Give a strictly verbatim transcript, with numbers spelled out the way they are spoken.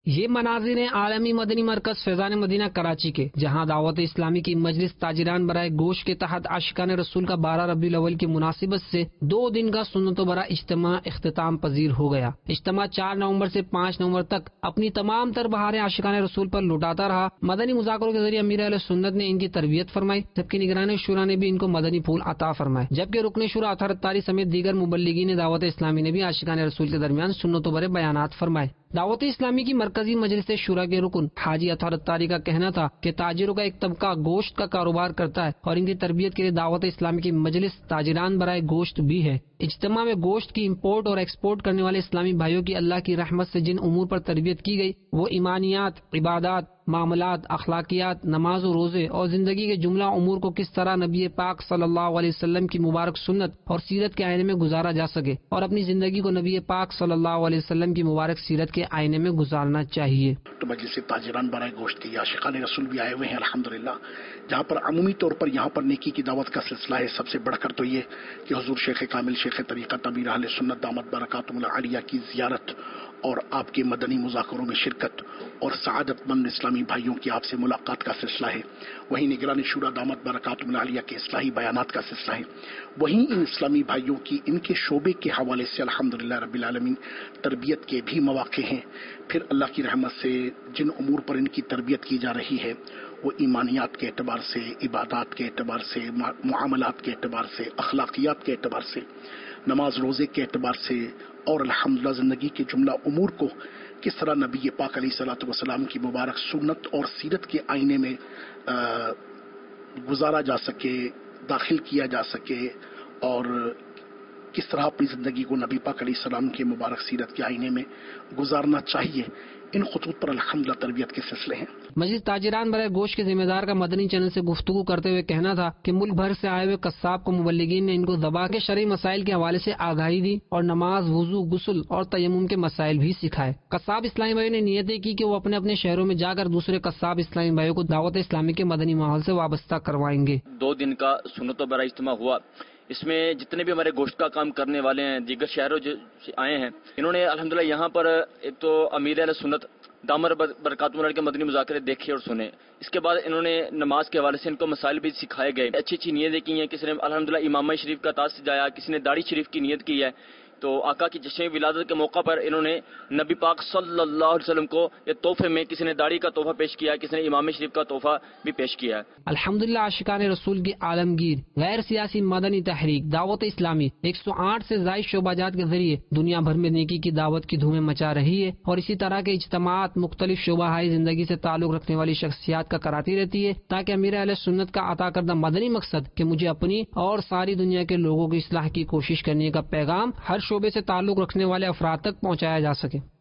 یہ مناظر ہیں عالمی مدنی مرکز فیضان مدینہ کراچی کے، جہاں دعوت اسلامی کی مجلس تاجران برائے گوشت کے تحت عاشقان رسول کا بارہ ربیع الاول کی مناسبت سے دو دن کا سنت و برا اجتماع اختتام پذیر ہو گیا۔ اجتماع چار نومبر سے پانچ نومبر تک اپنی تمام تر بہاریں عاشقان رسول پر لٹاتا رہا۔ مدنی مذاکروں کے ذریعے امیر اہل سنت نے ان کی تربیت فرمائی، جبکہ نگران شورا نے بھی ان کو مدنی پھول عطا فرمائے، جبکہ رکن شورا اطہر اتاری سمیت دیگر مبلغین دعوت اسلامی نے بھی عاشقان رسول کے درمیان سنت و برے بیانات فرمائے۔ دعوت اسلامی کی مرکزی مجلس شورا کے رکن حاجی اطہر اتاری کا کہنا تھا کہ تاجروں کا ایک طبقہ گوشت کا کاروبار کرتا ہے اور ان کی تربیت کے لیے دعوت اسلامی کی مجلس تاجران برائے گوشت بھی ہے۔ اجتماع میں گوشت کی امپورٹ اور ایکسپورٹ کرنے والے اسلامی بھائیوں کی اللہ کی رحمت سے جن امور پر تربیت کی گئی وہ ایمانیات، عبادات، معاملات، اخلاقیات، نماز و روزے اور زندگی کے جملہ امور کو کس طرح نبی پاک صلی اللہ علیہ وسلم کی مبارک سنت اور سیرت کے آئینے میں گزارا جا سکے اور اپنی زندگی کو نبی پاک صلی اللہ علیہ وسلم کی مبارک سیرت کے آئینے میں گزارنا چاہیے۔ تو مجلس تاجران برائے گوشت کے عاشقان رسول بھی آئے ہوئے ہیں الحمدللہ، جہاں پر عمومی طور پر یہاں پر نیکی کی دعوت کا سلسلہ ہے۔ سب سے بڑھ کر تو یہ کہ حضور شیخ کامل شیخ طریقت امیر اہل سنت دامت برکاتہم العالیہ کی زیارت اور آپ کے مدنی مذاکروں میں شرکت اور سعادت مند اسلامی بھائیوں کی آپ سے ملاقات کا سلسلہ ہے۔ وہیں نگران شورا دامت برکاتہم العالیہ کے اصلاحی بیانات کا سلسلہ ہے۔ وہیں ان اسلامی بھائیوں کی ان کے شعبے کے حوالے سے الحمدللہ رب العالمین تربیت کے بھی مواقع ہیں۔ پھر اللہ کی رحمت سے جن امور پر ان کی تربیت کی جا رہی ہے وہ ایمانیات کے اعتبار سے، عبادات کے اعتبار سے، معاملات کے اعتبار سے، اخلاقیات کے اعتبار سے، نماز روزے کے اعتبار سے، اور الحمدللہ زندگی کے جملہ امور کو کس طرح نبی پاک علیہ الصلوۃ والسلام کی مبارک سنت اور سیرت کے آئینے میں گزارا جا سکے، داخل کیا جا سکے، اور کس طرح اپنی زندگی کو نبی پاک علیہ السلام کے مبارک سیرت کے آئینے میں گزارنا چاہیے، ان خطوط پر الحمدللہ تربیت کے سلسلے ہیں۔ مجلس تاجران برائے گوشت کے ذمہ دار کا مدنی چینل سے گفتگو کرتے ہوئے کہنا تھا کہ ملک بھر سے آئے ہوئے قصاب کو مبلغین نے ان کو ذبح کے شرعی مسائل کے حوالے سے آگاہی دی اور نماز، وضو، غسل اور تیمم کے مسائل بھی سکھائے۔ قصاب اسلامی بھائیوں نے نیتیں کی کہ وہ اپنے اپنے شہروں میں جا کر دوسرے قصاب اسلامی بھائیوں کو دعوت اسلامی کے مدنی ماحول سے وابستہ کروائیں گے۔ دو دن کا سنت و برا اجتماع ہوا، اس میں جتنے بھی ہمارے گوشت کا کام کرنے والے ہیں دیگر شہروں سے آئے ہیں، انہوں نے الحمدللہ یہاں پر ایک تو امیر اہل سنت دامر برکاتہم العالیہ کے مدنی مذاکرے دیکھے اور سنے۔ اس کے بعد انہوں نے نماز کے حوالے سے ان کو مسائل بھی سکھائے گئے، اچھی اچھی نیتیں کی ہیں۔ کسی نے الحمدللہ امامہ شریف کا تاج سجایا، کسی نے داڑھی شریف کی نیت کی ہے۔ تو آقا کی جشن ولادت کے موقع پر انہوں نے نبی پاک صلی اللہ علیہ وسلم کو یہ تحفے میں کسی نے داڑھی کا تحفہ پیش کیا، کسی نے امام شریف کا تحفہ بھی پیش کیا ہے۔ الحمدللہ عاشقان رسول کی عالمگیر غیر سیاسی مدنی تحریک دعوت اسلامی ایک سو آٹھ سے زائد شعبہ جات کے ذریعے دنیا بھر میں نیکی کی دعوت کی دھومیں مچا رہی ہے، اور اسی طرح کے اجتماعات مختلف شعبہ ہائی زندگی سے تعلق رکھنے والی شخصیات کا کراتی رہتی ہے، تاکہ امیر اہل سنت کا عطا کردہ مدنی مقصد کہ مجھے اپنی اور ساری دنیا کے لوگوں کی اصلاح کی کوشش کرنے کا پیغام ہر شعبے سے تعلق رکھنے والے افراد تک پہنچایا جا سکے۔